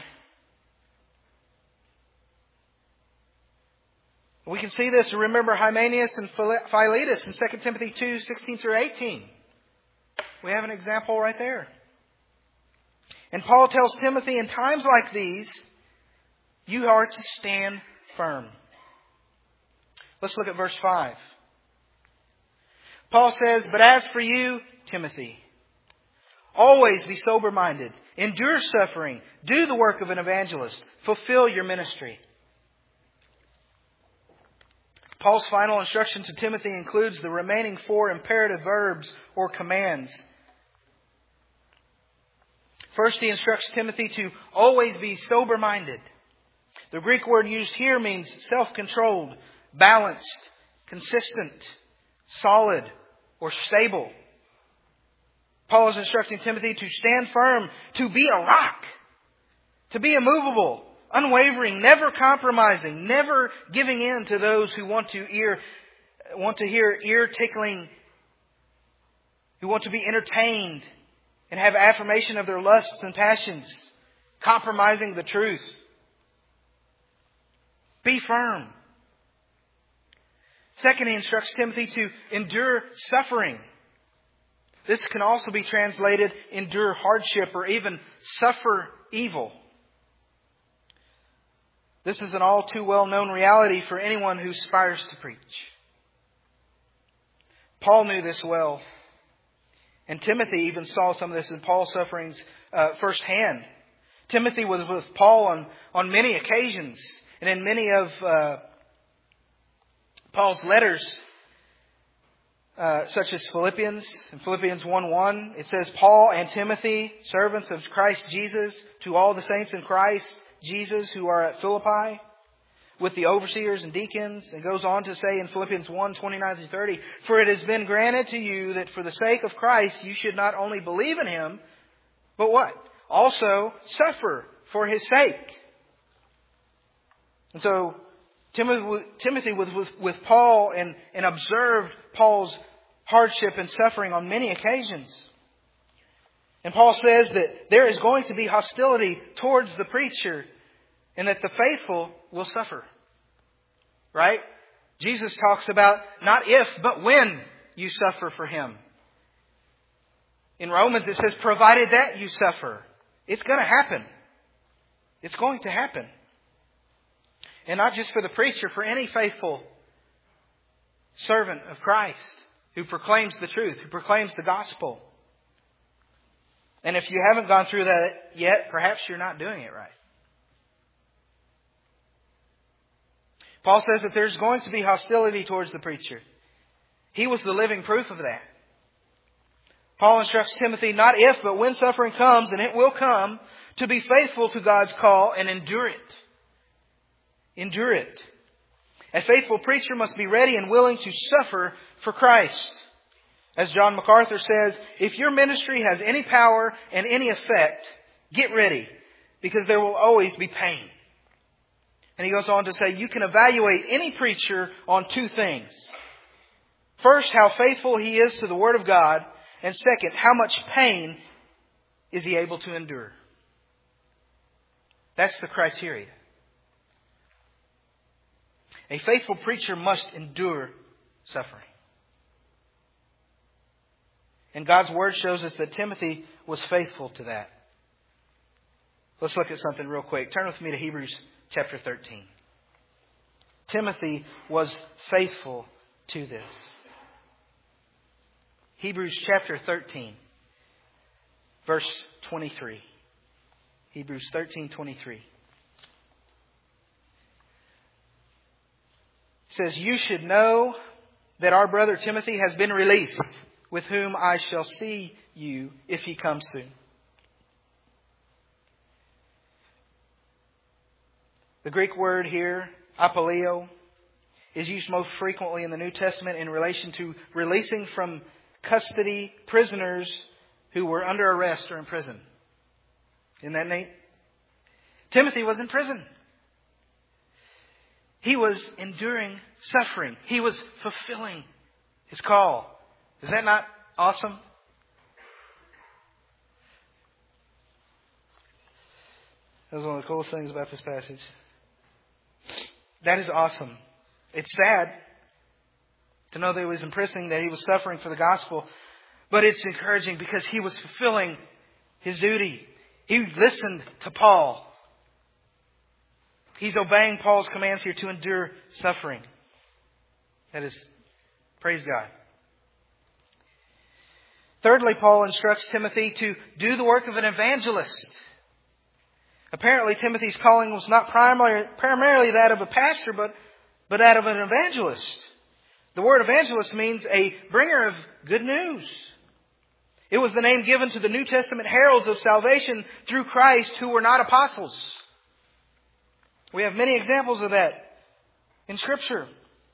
We can see this. Remember Hymenaeus and Philetus in 2 Timothy 2, 16 through 18. We have an example right there. And Paul tells Timothy, in times like these, you are to stand firm. Let's look at verse 5. Paul says, "But as for you, Timothy, always be sober-minded, endure suffering, do the work of an evangelist, fulfill your ministry." Paul's final instruction to Timothy includes the remaining 4 imperative verbs or commands. First, he instructs Timothy to always be sober-minded. The Greek word used here means self-controlled, balanced, consistent, solid, or stable. Paul is instructing Timothy to stand firm, to be a rock, to be immovable, unwavering, never compromising, never giving in to those who want to hear ear-tickling, who want to be entertained and have affirmation of their lusts and passions, compromising the truth. Be firm. Second, he instructs Timothy to endure suffering. This can also be translated endure hardship or even suffer evil. This is an all too well known reality for anyone who aspires to preach. Paul knew this well. And Timothy even saw some of this in Paul's sufferings firsthand. Timothy was with Paul on many occasions. And in many of Paul's letters, such as Philippians, in Philippians 1:1, it says, "Paul and Timothy, servants of Christ Jesus, to all the saints in Christ Jesus who are at Philippi, with the overseers and deacons," and goes on to say in Philippians 1:29-30, "For it has been granted to you that for the sake of Christ you should not only believe in Him, but what? Also suffer for His sake." And so Timothy was with Paul and observed Paul's hardship and suffering on many occasions. And Paul says that there is going to be hostility towards the preacher and that the faithful will suffer. Right? Jesus talks about not if, but when you suffer for Him. In Romans it says, provided that you suffer. It's going to happen. It's going to happen. And not just for the preacher, for any faithful servant of Christ who proclaims the truth, who proclaims the gospel. And if you haven't gone through that yet, perhaps you're not doing it right. Paul says that there's going to be hostility towards the preacher. He was the living proof of that. Paul instructs Timothy not if, but when suffering comes, and it will come, to be faithful to God's call and endure it. Endure it. A faithful preacher must be ready and willing to suffer for Christ. As John MacArthur says, if your ministry has any power and any effect, get ready, because there will always be pain. And he goes on to say, you can evaluate any preacher on two things. First, how faithful he is to the Word of God. And second, how much pain is he able to endure? That's the criteria. A faithful preacher must endure suffering. And God's Word shows us that Timothy was faithful to that. Let's look at something real quick. Turn with me to Hebrews chapter 13. Timothy was faithful to this. Hebrews chapter 13, verse 23. Hebrews 13:23. Says, you should know that our brother Timothy has been released, with whom I shall see you if he comes soon. The Greek word here, apoleo, is used most frequently in the New Testament in relation to releasing from custody prisoners who were under arrest or in prison. Isn't that neat? Timothy was in prison. He was enduring suffering. He was fulfilling his call. Is that not awesome? That was one of the coolest things about this passage. That is awesome. It's sad to know that he was in prison, that he was suffering for the gospel. But it's encouraging because he was fulfilling his duty. He listened to Paul. He's obeying Paul's commands here to endure suffering. That is, praise God. Thirdly, Paul instructs Timothy to do the work of an evangelist. Apparently, Timothy's calling was not primarily that of a pastor, but that of an evangelist. The word evangelist means a bringer of good news. It was the name given to the New Testament heralds of salvation through Christ who were not apostles. We have many examples of that in Scripture.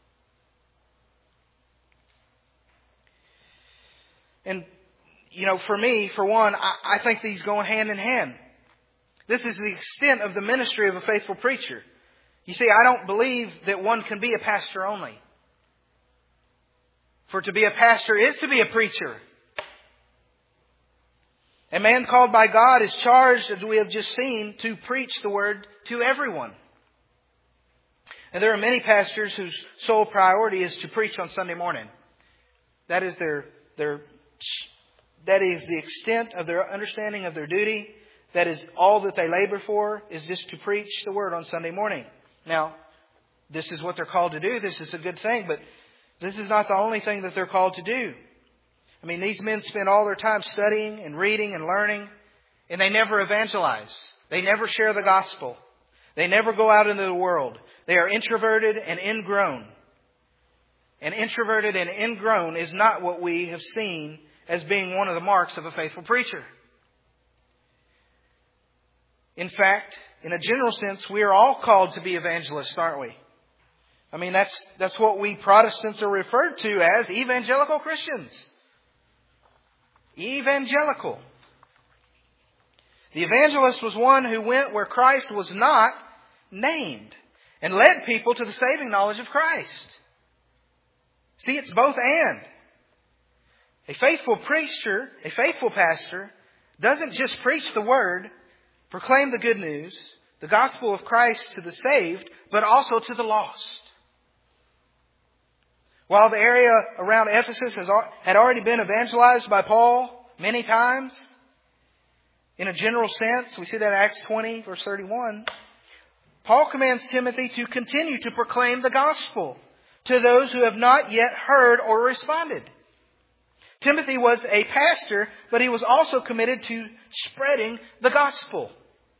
And, for me, for one, I think these go hand in hand. This is the extent of the ministry of a faithful preacher. You see, I don't believe that one can be a pastor only. For to be a pastor is to be a preacher. A man called by God is charged, as we have just seen, to preach the word to everyone. And there are many pastors whose sole priority is to preach on Sunday morning. That is that is the extent of their understanding of their duty. That is all that they labor for, is just to preach the word on Sunday morning. Now, this is what they're called to do. This is a good thing, but this is not the only thing that they're called to do. I mean, these men spend all their time studying and reading and learning, and they never evangelize. They never share the gospel. They never go out into the world. They are introverted and ingrown. And introverted and ingrown is not what we have seen as being one of the marks of a faithful preacher. In fact, in a general sense, we are all called to be evangelists, aren't we? I mean, that's what we Protestants are referred to as evangelical Christians. Evangelical. The evangelist was one who went where Christ was not named and led people to the saving knowledge of Christ. See, it's both and. A faithful preacher, a faithful pastor, doesn't just preach the word, proclaim the good news, the gospel of Christ to the saved, but also to the lost. While the area around Ephesus had already been evangelized by Paul many times, in a general sense, we see that in Acts 20, verse 31, Paul commands Timothy to continue to proclaim the gospel to those who have not yet heard or responded. Timothy was a pastor, but he was also committed to spreading the gospel.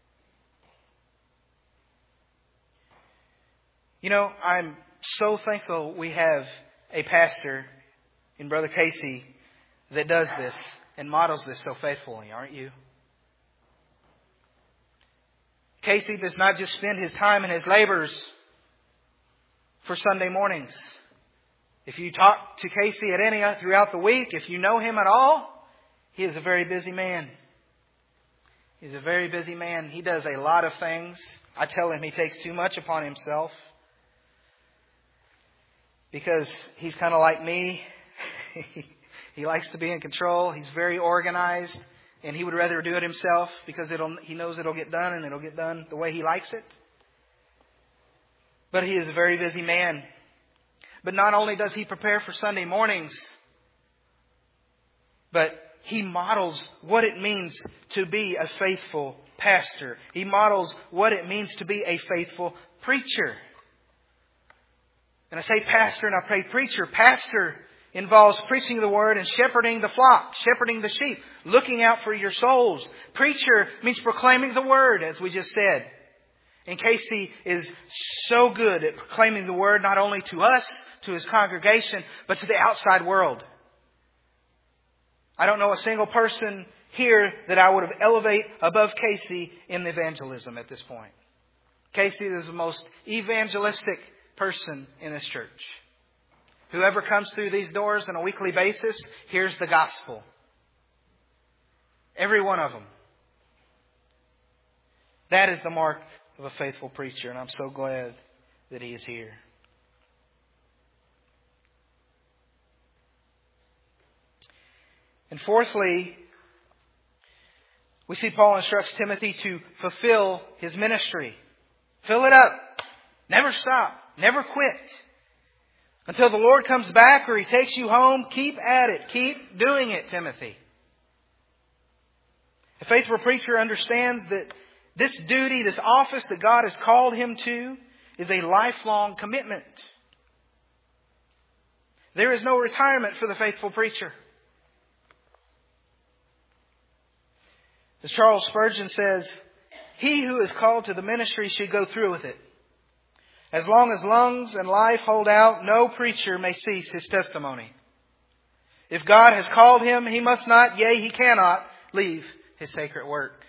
I'm so thankful we have a pastor in Brother Casey that does this and models this so faithfully, aren't you? Casey does not just spend his time and his labors for Sunday mornings. If you talk to Casey at any throughout the week, if you know him at all, he is a very busy man. He's a very busy man. He does a lot of things. I tell him he takes too much upon himself because he's kind of like me. He likes to be in control. He's very organized, and he would rather do it himself because he knows it'll get done, and it'll get done the way he likes it. But he is a very busy man. But not only does he prepare for Sunday mornings, but he models what it means to be a faithful pastor. He models what it means to be a faithful preacher. And I say pastor and I pray preacher. Pastor involves preaching the word and shepherding the flock, shepherding the sheep, looking out for your souls. Preacher means proclaiming the word, as we just said. And Casey is so good at proclaiming the word, not only to us, to his congregation, but to the outside world. I don't know a single person here that I would have elevated above Casey in evangelism at this point. Casey is the most evangelistic person in this church. Whoever comes through these doors on a weekly basis hears the gospel. Every one of them. That is the mark of a faithful preacher, and I'm so glad that he is here. And fourthly, we see Paul instructs Timothy to fulfill his ministry. Fill it up. Never stop. Never quit. Until the Lord comes back or He takes you home, keep at it. Keep doing it, Timothy. A faithful preacher understands that this duty, this office that God has called him to, is a lifelong commitment. There is no retirement for the faithful preacher. As Charles Spurgeon says, he who is called to the ministry should go through with it. As long as lungs and life hold out, no preacher may cease his testimony. If God has called him, he must not, yea, he cannot leave his sacred work.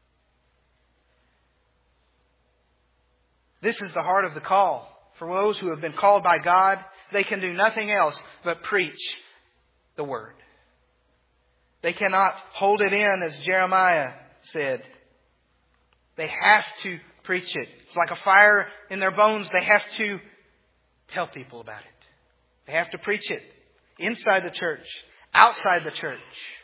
This is the heart of the call. For those who have been called by God, they can do nothing else but preach the Word. They cannot hold it in, as Jeremiah said. They have to preach it. It's like a fire in their bones. They have to tell people about it. They have to preach it inside the church, outside the church,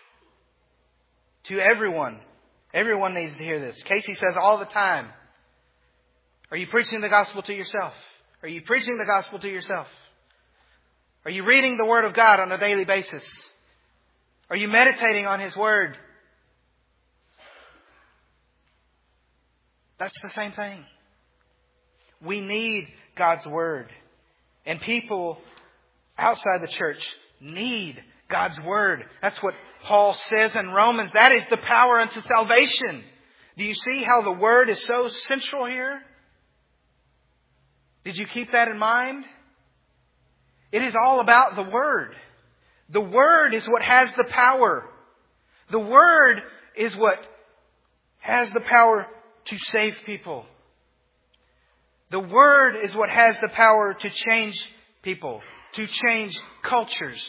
to everyone. Everyone needs to hear this. Casey says all the time, are you preaching the gospel to yourself? Are you preaching the gospel to yourself? Are you reading the Word of God on a daily basis? Are you meditating on His Word? That's the same thing. We need God's Word. And people outside the church need God's Word. That's what Paul says in Romans. That is the power unto salvation. Do you see how the Word is so central here? Did you keep that in mind? It is all about the Word. The Word is what has the power. The Word is what has the power to save people. The Word is what has the power to change people, to change cultures.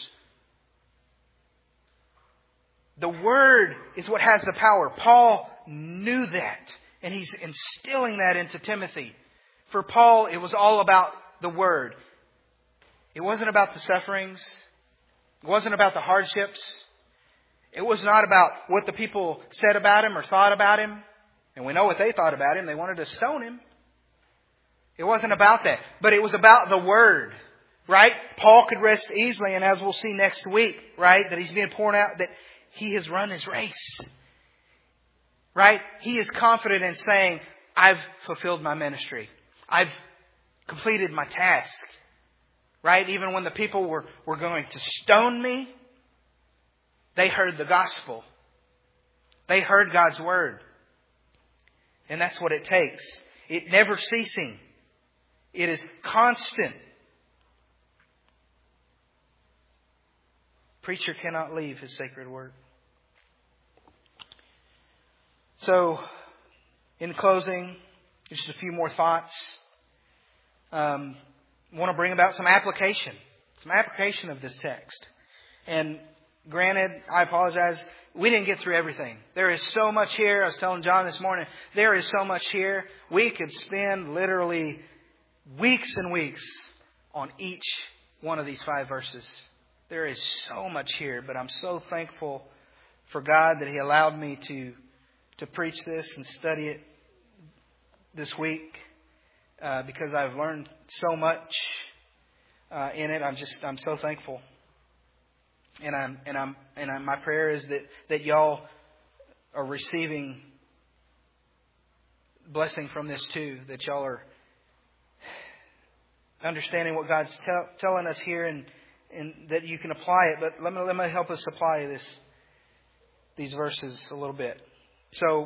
The Word is what has the power. Paul knew that, and he's instilling that into Timothy. For Paul, it was all about the Word. It wasn't about the sufferings. It wasn't about the hardships. It was not about what the people said about him or thought about him. And we know what they thought about him. They wanted to stone him. It wasn't about that. But it was about the Word. Right? Paul could rest easily, and as we'll see next week, right, that he's being poured out, that he has run his race. Right? He is confident in saying, I've fulfilled my ministry. I've completed my task. Right? Even when the people were going to stone me, they heard the gospel. They heard God's Word. And that's what it takes. It never ceasing. It is constant. Preacher cannot leave his sacred work. So, in closing, just a few more thoughts. want to bring about some application of this text. And granted, I apologize, we didn't get through everything. There is so much here. I was telling John this morning, there is so much here. We could spend literally weeks and weeks on each one of these 5 verses. There is so much here, but I'm so thankful for God that He allowed me to preach this and study it this week, because I've learned so much in it. I'm so thankful, and my prayer is that y'all are receiving blessing from this too. That y'all are understanding what God's telling us here, and that you can apply it. But let me help us apply these verses a little bit. So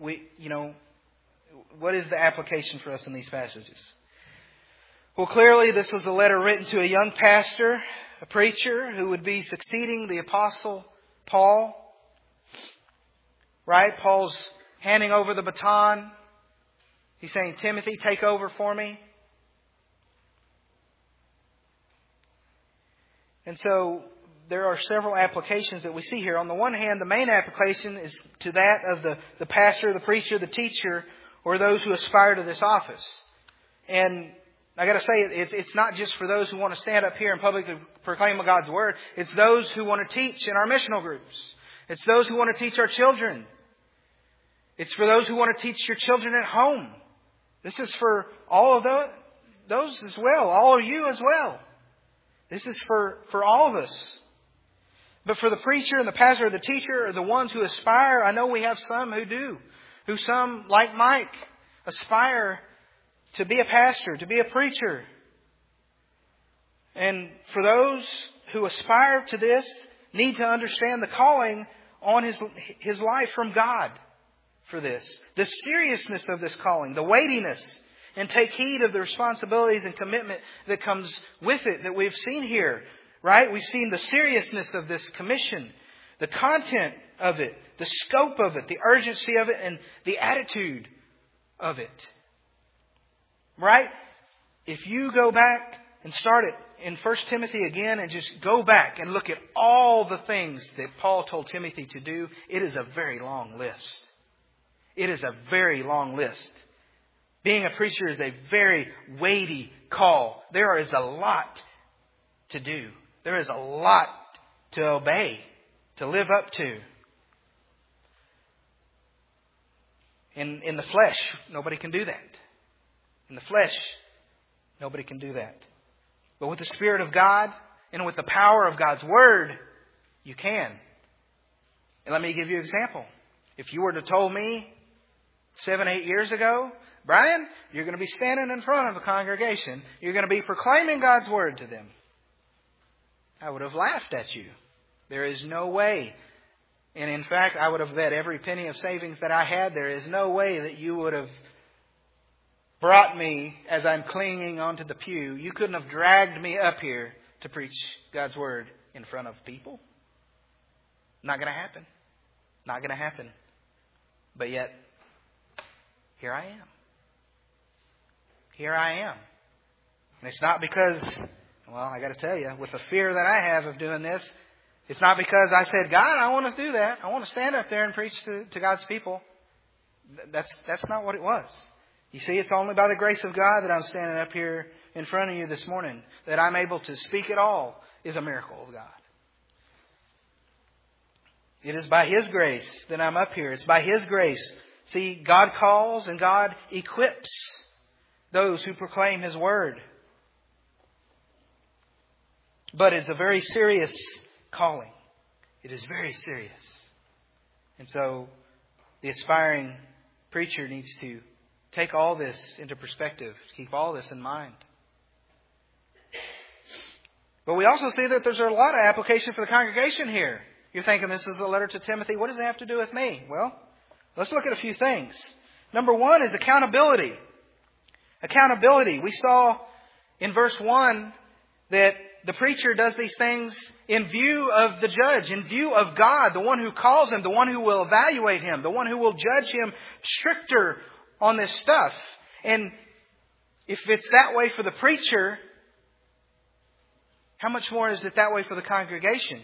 what is the application for us in these passages? Well, clearly this was a letter written to a young pastor, a preacher who would be succeeding the Apostle Paul. Right? Paul's handing over the baton. He's saying, Timothy, take over for me. And so there are several applications that we see here. On the one hand, the main application is to that of the pastor, the preacher, the teacher, or those who aspire to this office. And I got to say, it's not just for those who want to stand up here and publicly proclaim God's Word. It's those who want to teach in our missional groups. It's those who want to teach our children. It's for those who want to teach your children at home. This is for all of those as well, all of you as well. This is for all of us. But for the preacher and the pastor or the teacher or the ones who aspire, I know we have some who do. Who some, like Mike, aspire to be a pastor, to be a preacher. And for those who aspire to this, need to understand the calling on his life from God for this. The seriousness of this calling, the weightiness, and take heed of the responsibilities and commitment that comes with it that we've seen here. Right? We've seen the seriousness of this commission, the content of it, the scope of it, the urgency of it, and the attitude of it. Right? If you go back and start it in 1 Timothy again and just go back and look at all the things that Paul told Timothy to do, it is a very long list. It is a very long list. Being a preacher is a very weighty call. There is a lot to do. There is a lot to obey, to live up to. In the flesh, nobody can do that. In the flesh, nobody can do that. But with the Spirit of God and with the power of God's Word, you can. And let me give you an example. If you were to told me 7, 8 years ago, Brian, you're going to be standing in front of a congregation. You're going to be proclaiming God's Word to them. I would have laughed at you. There is no way. And in fact, I would have bet every penny of savings that I had. There is no way that you would have brought me as I'm clinging onto the pew. You couldn't have dragged me up here to preach God's Word in front of people. Not going to happen. Not going to happen. But yet, here I am. Here I am. And it's not because, well, I got to tell you, with the fear that I have of doing this, it's not because I said, God, I want to do that. I want to stand up there and preach to God's people. That's not what it was. You see, it's only by the grace of God that I'm standing up here in front of you this morning. That I'm able to speak at all is a miracle of God. It is by His grace that I'm up here. It's by His grace. See, God calls and God equips those who proclaim His Word. But it's a very serious calling. It is very serious. And so the aspiring preacher needs to take all this into perspective, keep all this in mind. But we also see that there's a lot of application for the congregation here. You're thinking this is a letter to Timothy. What does it have to do with me? Well, let's look at a few things. Number one is accountability. Accountability. We saw in verse 1 that the preacher does these things in view of the judge, in view of God, the one who calls him, the one who will evaluate him, the one who will judge him stricter on this stuff. And if it's that way for the preacher, How much more is it that way for the congregation?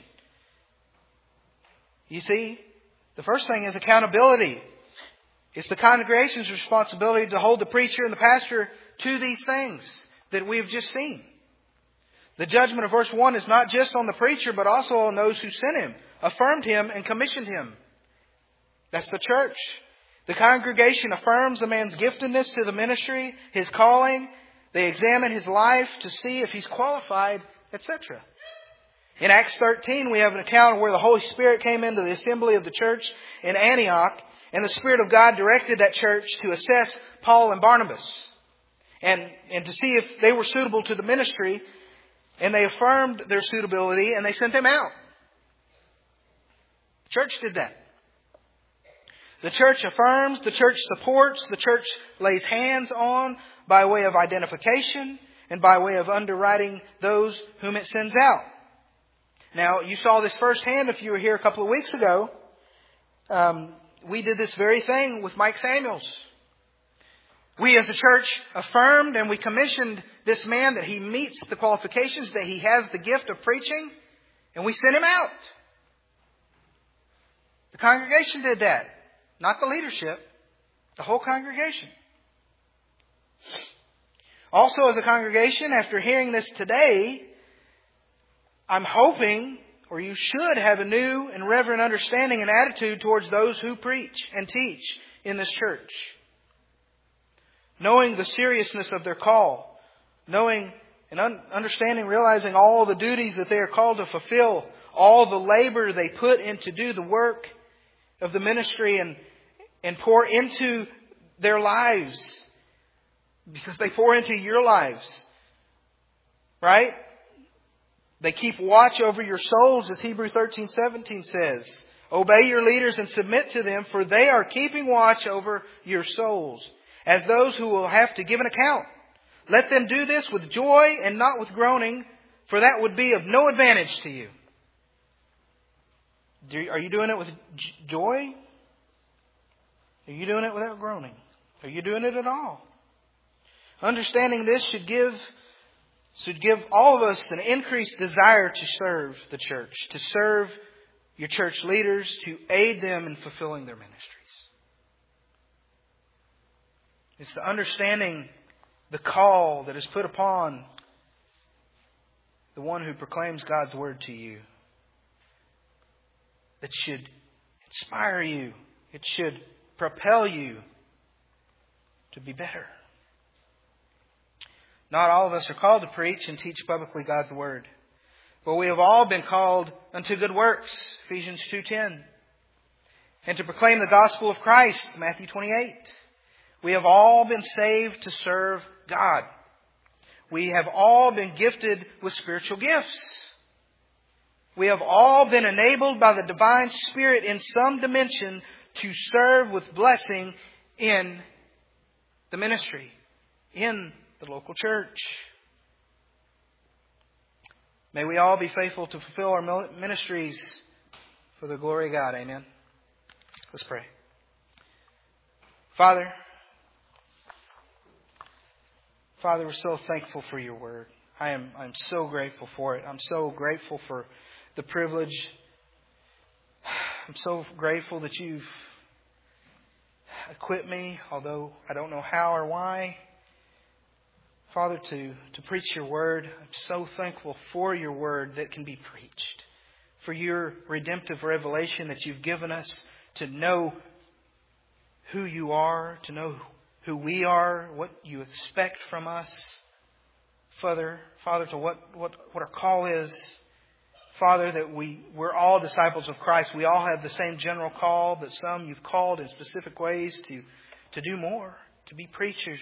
You see, the first thing is accountability. It's the congregation's responsibility to hold the preacher and the pastor to these things that we have just seen. The judgment of verse 1 is not just on the preacher, but also on those who sent him, affirmed him, and commissioned him. That's the church. The congregation affirms a man's giftedness to the ministry, his calling. They examine his life to see if he's qualified, etc. In Acts 13, we have an account of where the Holy Spirit came into the assembly of the church in Antioch, and the Spirit of God directed that church to assess Paul and Barnabas and to see if they were suitable to the ministry. And they affirmed their suitability and they sent them out. The church did that. The church affirms, the church supports, the church lays hands on by way of identification and by way of underwriting those whom it sends out. Now, you saw this firsthand if you were here a couple of weeks ago. We did this very thing with Mike Samuels. We as a church affirmed and we commissioned this man that he meets the qualifications, that he has the gift of preaching, and we sent him out. The congregation did that. Not the leadership. The whole congregation. Also as a congregation, after hearing this today, I'm hoping, or you should have a new and reverent understanding and attitude towards those who preach and teach in this church. Knowing the seriousness of their call. Knowing and understanding, realizing all the duties that they are called to fulfill. All the labor they put in to do the work of the ministry and pour into their lives. Because they pour into your lives. Right? They keep watch over your souls, as Hebrews 13:17 says. Obey your leaders and submit to them, for they are keeping watch over your souls, as those who will have to give an account. Let them do this with joy and not with groaning, for that would be of no advantage to you. Are you doing it with joy? Are you doing it without groaning? Are you doing it at all? Understanding this should give all of us an increased desire to serve the church, to serve your church leaders, to aid them in fulfilling their ministries. It's the understanding the call that is put upon the one who proclaims God's word to you that should inspire you. It should propel you to be better. Not all of us are called to preach and teach publicly God's word. But we have all been called unto good works, Ephesians 2:10. And to proclaim the gospel of Christ, Matthew 28. We have all been saved to serve God. We have all been gifted with spiritual gifts. We have all been enabled by the divine Spirit in some dimension to serve with blessing in the ministry, in the local church. May we all be faithful to fulfill our ministries for the glory of God. Amen. Let's pray. Father, we're so thankful for your word. I'm so grateful for it. I'm so grateful for the privilege. I'm so grateful that you've equipped me, although I don't know how or why, Father, to preach your word. I'm so thankful for your word that can be preached. For your redemptive revelation that you've given us to know who you are, to know who we are, what you expect from us. Father, to what our call is. Father, that we're all disciples of Christ. We all have the same general call, but some you've called in specific ways to do more, to be preachers.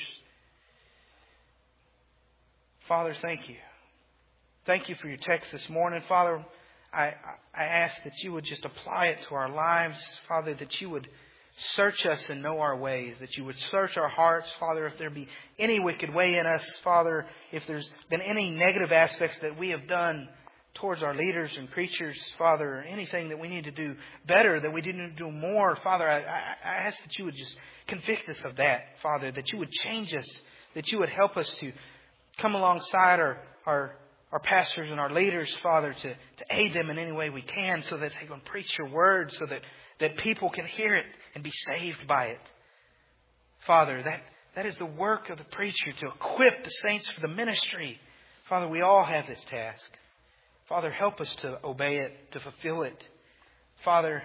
Father, thank you. Thank you for your text this morning. Father, I ask that you would just apply it to our lives. Father, that you would search us and know our ways. That you would search our hearts. Father, if there be any wicked way in us. Father, if there's been any negative aspects that we have done towards our leaders and preachers, Father, anything that we need to do better, that we didn't do more. Father, I ask that you would just convict us of that, Father, that you would change us, that you would help us to come alongside our our pastors and our leaders, Father, to aid them in any way we can so that they can preach your word, so that people can hear it and be saved by it. Father, that is the work of the preacher, to equip the saints for the ministry. Father, we all have this task. Father, help us to obey it, to fulfill it. Father,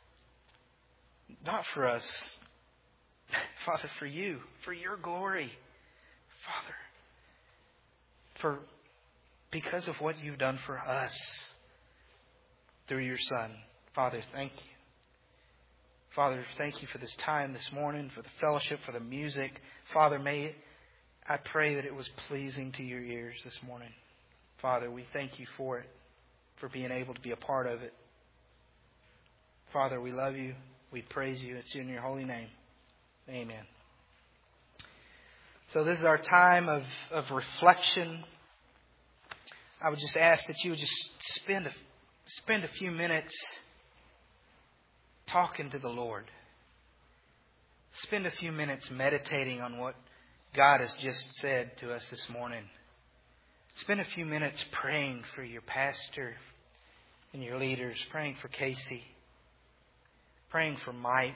not for us, Father, for you, for your glory. Father, because of what you've done for us through your Son. Father, thank you. Father, thank you for this time this morning, for the fellowship, for the music. Father, I pray that it was pleasing to your ears this morning. Father, we thank you for it, for being able to be a part of it. Father, we love you. We praise you. It's in your holy name. Amen. So this is our time of reflection. I would just ask that you would just spend a few minutes talking to the Lord. Spend a few minutes meditating on what God has just said to us this morning. Spend a few minutes praying for your pastor and your leaders, praying for Casey, praying for Mike,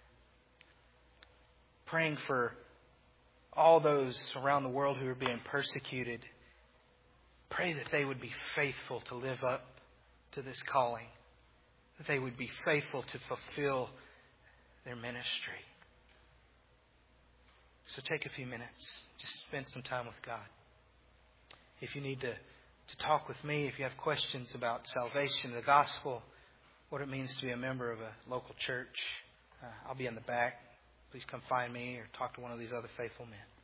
praying for all those around the world who are being persecuted. Pray that they would be faithful to live up to this calling, that they would be faithful to fulfill their ministry. So take a few minutes. Just spend some time with God. If you need to talk with me, if you have questions about salvation, the gospel, what it means to be a member of a local church, I'll be in the back. Please come find me or talk to one of these other faithful men.